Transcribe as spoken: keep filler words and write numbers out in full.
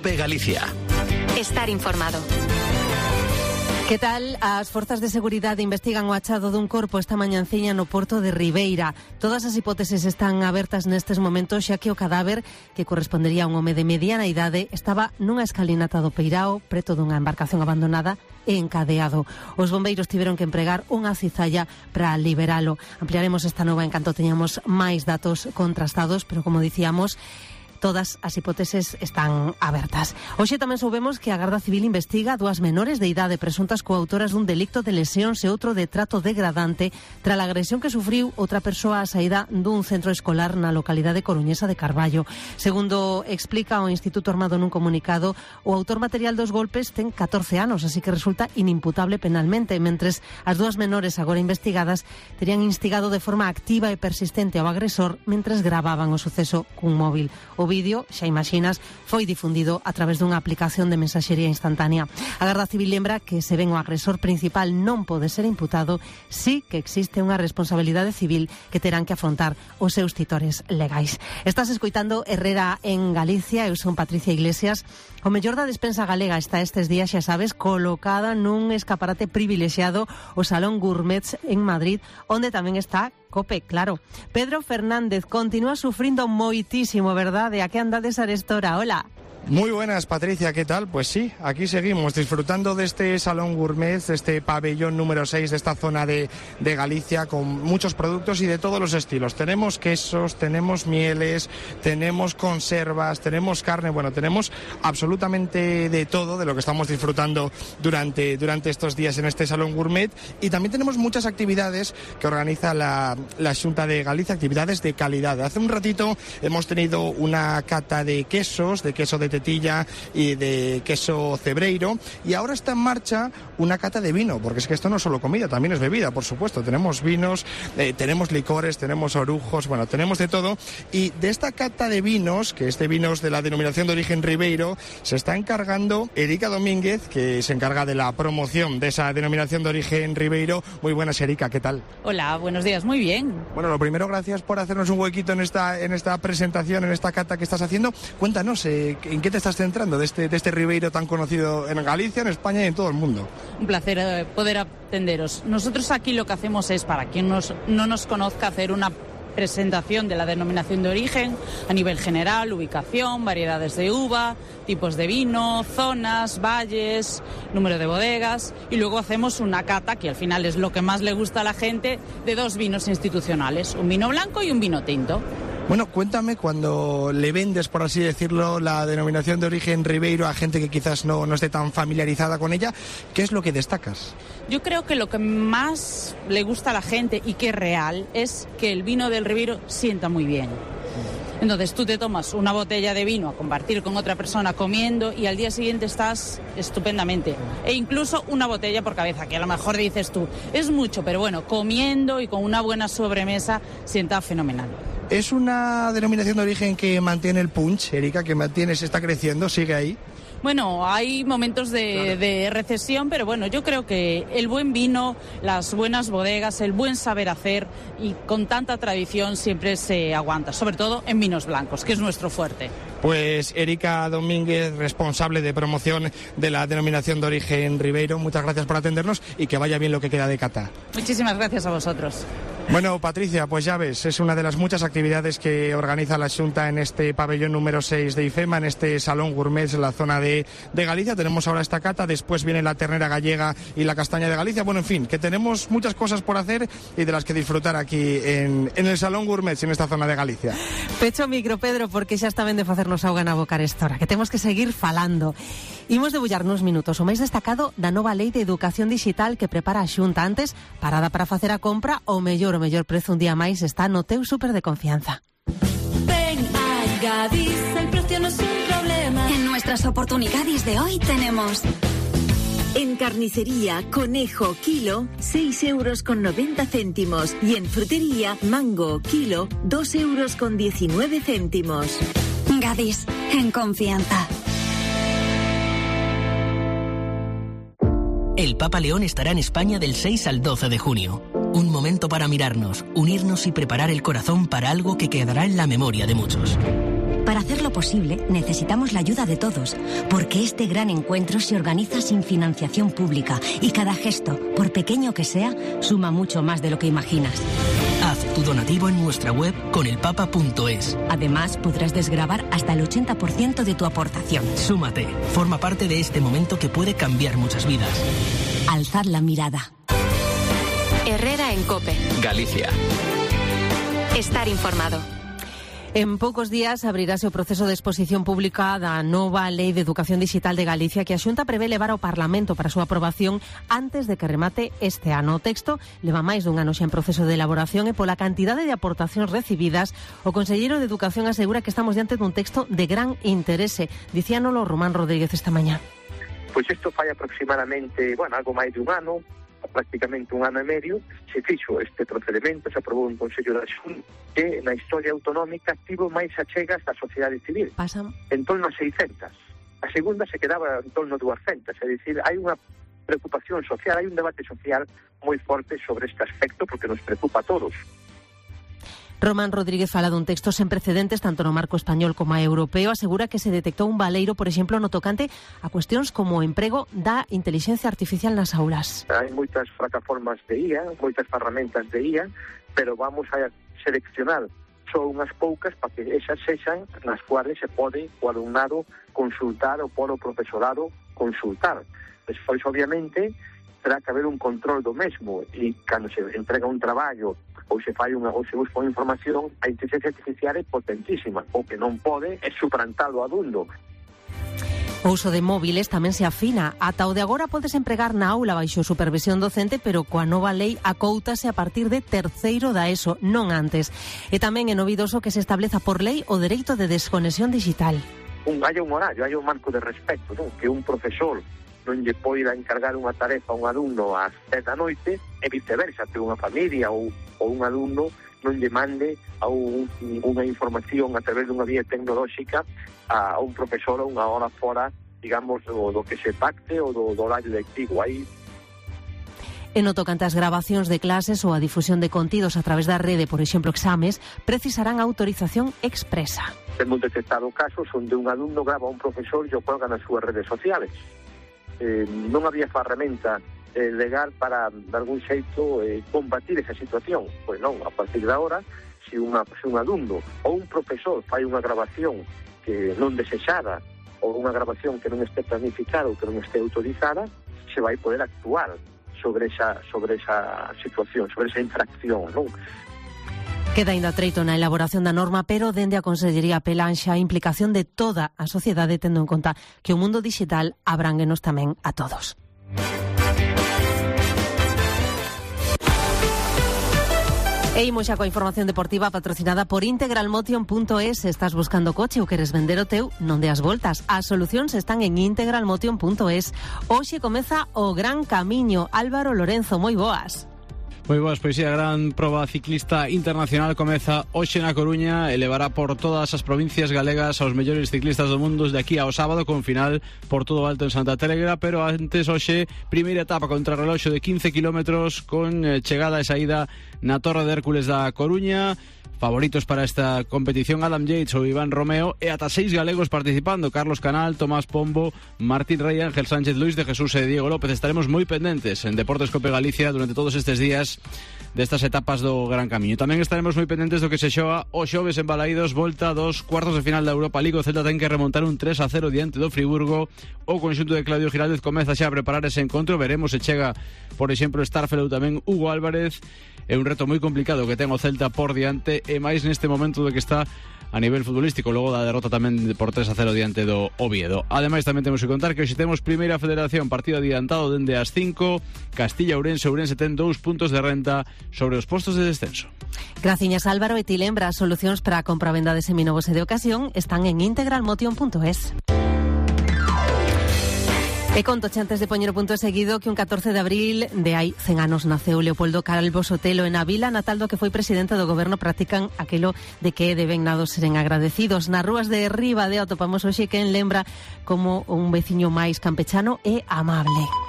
COPE Galicia. Estar informado. Que tal? As forzas de seguridade investigan o achado dun corpo esta mañanciña no porto de Ribeira. Todas as hipóteses están abertas nestes momentos, xa que o cadáver, que correspondería a un home de mediana idade, estaba nunha escalinata do Peirao, preto dunha embarcación abandonada e encadeado. Os bombeiros tiveron que empregar unha cizalla para liberalo. Ampliaremos esta nova en canto teñamos máis datos contrastados, pero como dicíamos, todas as hipóteses están abertas. Hoxe tamén soubemos que a Garda Civil investiga dúas menores de idade presuntas coautoras dun delicto de lesións e outro de trato degradante tras a agresión que sufriu outra persoa á saída dun centro escolar na localidade coruñesa de Carballo. Segundo explica o Instituto Armado nun comunicado, o autor material dos golpes ten catorce anos, así que resulta inimputable penalmente, mentres as dúas menores agora investigadas terían instigado de forma activa e persistente ao agresor mentres gravaban o suceso cun móvil. O vídeo, xa imaxinas, foi difundido a través dunha aplicación de mensaxería instantánea. A Garda Civil lembra que se ven o agresor principal non pode ser imputado, sí que existe unha responsabilidade civil que terán que afrontar os seus titores legais. Estás escoitando Herrera en Galicia, eu son Patricia Iglesias. O mellor da despensa galega está estes días, xa sabes, colocada nun escaparate privilexiado, o Salón Gourmet en Madrid, onde tamén está COPE, claro. Pedro Fernández continúa sufrindo moitísimo, verdade? A que andades a esta hora? Hola. Muy buenas, Patricia, ¿qué tal? Pues sí, aquí seguimos disfrutando de este Salón Gourmet, de este pabellón número seis de esta zona de, de Galicia, con muchos productos y de todos los estilos. Tenemos quesos, tenemos mieles, tenemos conservas, tenemos carne, bueno, tenemos absolutamente de todo de lo que estamos disfrutando durante, durante estos días en este Salón Gourmet, y también tenemos muchas actividades que organiza la, la Xunta de Galicia, actividades de calidad. Hace un ratito hemos tenido una cata de quesos, de queso de tetilla y de queso cebreiro, y ahora está en marcha una cata de vino, porque es que esto no es solo comida, también es bebida, por supuesto. Tenemos vinos, eh, tenemos licores, tenemos orujos, bueno, tenemos de todo. Y de esta cata de vinos, que es de vinos de la denominación de origen Ribeiro, se está encargando Erika Domínguez, que se encarga de la promoción de esa denominación de origen Ribeiro. Muy buenas, Erika, ¿qué tal? Hola, buenos días, muy bien. Bueno, lo primero, gracias por hacernos un huequito en esta, en esta presentación, en esta cata que estás haciendo. Cuéntanos, eh, ¿en qué te estás centrando de este, de este Ribeiro tan conocido en Galicia, en España y en todo el mundo? Un placer eh, poder atenderos. Nosotros aquí lo que hacemos es, para quien nos, no nos conozca, hacer una presentación de la denominación de origen a nivel general, ubicación, variedades de uva, tipos de vino, zonas, valles, número de bodegas, y luego hacemos una cata, que al final es lo que más le gusta a la gente, de dos vinos institucionales, un vino blanco y un vino tinto. Bueno, cuéntame, cuando le vendes, por así decirlo, la denominación de origen Ribeiro a gente que quizás no, no esté tan familiarizada con ella, ¿qué es lo que destacas? Yo creo que lo que más le gusta a la gente y que es real es que el vino del Ribeiro sienta muy bien. Entonces tú te tomas una botella de vino a compartir con otra persona comiendo y al día siguiente estás estupendamente. E incluso una botella por cabeza, que a lo mejor dices tú, es mucho, pero bueno, comiendo y con una buena sobremesa sienta fenomenal. ¿Es una denominación de origen que mantiene el punch, Erika, que mantiene, se está creciendo, sigue ahí? Bueno, hay momentos de, claro. de recesión, pero bueno, yo creo que el buen vino, las buenas bodegas, el buen saber hacer y con tanta tradición siempre se aguanta, sobre todo en vinos blancos, que es nuestro fuerte. Pues Erika Domínguez, responsable de promoción de la denominación de origen Ribeiro, muchas gracias por atendernos y que vaya bien lo que queda de cata. Muchísimas gracias a vosotros. Bueno, Patricia, pues ya ves, es una de las muchas actividades que organiza la Xunta en este pabellón número seis de IFEMA, en este Salón Gourmet en la zona de, de Galicia. Tenemos ahora esta cata, después viene la ternera gallega y la castaña de Galicia. Bueno, en fin, que tenemos muchas cosas por hacer y de las que disfrutar aquí en, en el Salón Gourmet, en esta zona de Galicia. Pecho micro, Pedro, porque xa está ben de facernos auga na boca esta hora, que temos que seguir falando. Imos debullar nos minutos o máis destacado da nova lei de educación digital que prepara a Xunta. Antes, parada para facer a compra, o mellor, o mellor prezo un día máis está no teu súper de confianza. Ven a Gadis, el precio no es un problema. En nuestras oportunidades de hoy tenemos... En carnicería, conejo, kilo, seis euros con noventa céntimos. Y en frutería, mango, kilo, dos euros con diecinueve céntimos. Gadis, en confianza. El Papa León estará en España del seis al doce de junio. Un momento para mirarnos, unirnos y preparar el corazón para algo que quedará en la memoria de muchos. Para hacerlo posible, necesitamos la ayuda de todos, porque este gran encuentro se organiza sin financiación pública y cada gesto, por pequeño que sea, suma mucho más de lo que imaginas. Haz tu donativo en nuestra web conelpapa punto es. Además, podrás desgravar hasta el ochenta por ciento de tu aportación. Súmate, forma parte de este momento que puede cambiar muchas vidas. Alzad la mirada. Herrera en COPE. Galicia. Estar informado. En poucos días abrirase o proceso de exposición pública da nova Lei de Educación Digital de Galicia que a Xunta prevé levar ao Parlamento para a súa aprobación antes de que remate este ano. O texto leva máis dun ano xa en proceso de elaboración e pola cantidade de aportacións recibidas, o conselleiro de Educación asegura que estamos diante dun texto de gran interese. Dicíanolo Román Rodríguez esta mañá. Pois isto fai aproximadamente, bueno, algo máis de un ano, prácticamente un ano e medio, se fixo este procedimento, se aprobou un Consello da Xunta que na historia autonómica tivo máis achegas da sociedade civil. Pasan. En torno a seiscentas. A segunda se quedaba en torno a duascentas, é dicir, hai unha preocupación social, hai un debate social moi forte sobre este aspecto porque nos preocupa a todos. Román Rodríguez fala dun texto sen precedentes tanto no marco español como a europeo. Asegura que se detectou un baleiro, por exemplo, no tocante a cuestións como o emprego da intelixencia artificial nas aulas. Hai moitas plataformas de I A, moitas ferramentas de I A, pero vamos a seleccionar só unhas poucas para que esas sexan nas cuales se pode o alumnado consultar ou pode o profesorado consultar. Despois, obviamente, terá que haber un control do mesmo e cando se entrega un traballo ou se fai unha, ou se busca unha información, a inteligencia artificial é potentísima. O que non pode é suplantar o alumno. O uso de móviles tamén se afina. Ata o de agora podes empregar na aula baixo supervisión docente, pero coa nova lei acóutase a partir de terceiro da ESO, non antes. E tamén é novidoso que se estableza por lei o dereito de desconexión digital. Un, hai un horario, hai un marco de respeto, non? Que un profesor non lle poida encargar unha tarefa a un alumno ás dez da noite e viceversa, que unha familia ou, ou un alumno non lle mande a un, unha información a través dunha vía tecnolóxica a, a un profesor a unha hora fora, digamos, do, do que se pacte ou do, do horario lectivo. Aí E no tocante as grabacións de clases ou a difusión de contidos a través da rede, por exemplo, exames, precisarán autorización expresa. Temos detectado casos onde un alumno grava a un profesor e o colga nas súas redes sociales. Eh, non había ferramenta eh, legal para, de algún xeito, eh, combatir esa situación. Pois non, a partir de agora, se, unha, se un alumno ou un profesor fai unha grabación que non desexada ou unha grabación que non este planificada ou que non este autorizada, se vai poder actuar sobre esa, sobre esa situación, sobre esa infracción, non? Queda ainda treito na elaboración da norma, pero dende a Consellería apelan xa a implicación de toda a sociedade, tendo en conta que o mundo digital abránguenos tamén a todos. E imos xa coa información deportiva patrocinada por integral motion punto es. Estás buscando coche ou queres vender o teu? Non deas voltas. As solucións están en integral motion punto es. Hoxe comeza o Gran Camiño. Álvaro Lorenzo, moi boas. Moi boas, pois a gran proba ciclista internacional comeza hoxe na Coruña e levará por todas as provincias galegas aos mellores ciclistas do mundo de aquí ao sábado, con final por todo o alto en Santa Telegra. Pero antes, hoxe, primeira etapa contra reloxo de quince kilómetros con chegada e saída na Torre de Hércules da Coruña. Favoritos para esta competición Adam Yates ou Iván Romeo, e ata seis galegos participando: Carlos Canal, Tomás Pombo, Martín Rey, Ángel Sánchez, Luis de Jesús e Diego López. Estaremos moi pendentes en Deportes Cope Galicia durante todos estes días destas etapas do Gran Camiño. Tamén estaremos moi pendentes do que se xoga o xoves en Balaídos, volta dos cuartos de final da Europa League. O Celta ten que remontar un tres a cero diante do Friburgo. O conxunto de Claudio Giraldez comeza xa a preparar ese encontro. Veremos se chega, por exemplo, Starfel ou tamén Hugo Álvarez. É un reto moi complicado que ten o Celta por diante, e máis neste momento do que está a nivel futbolístico, logo da derrota tamén por tres a cero diante do Oviedo. Ademais, tamén temos que contar que hoxe temos Primeira Federación, partido adiantado dende as cinco. Castilla-Ourense, Ourense ten dous puntos de renta sobre os postos de descenso. Graciñas, Álvaro. E ti lembra, as solucións para a compra-venda de seminovos e de ocasión están en integral motion punto es. E conto antes de poñer o punto seguido que un catorce de abril de hai cen anos naceu Leopoldo Calvo Sotelo. En a vila natal do que foi presidente do goberno practican aquilo de que deben nados seren agradecidos. Nas rúas de Ribadeo atopamos hoxe quen lembra como un veciño máis campechano e amable.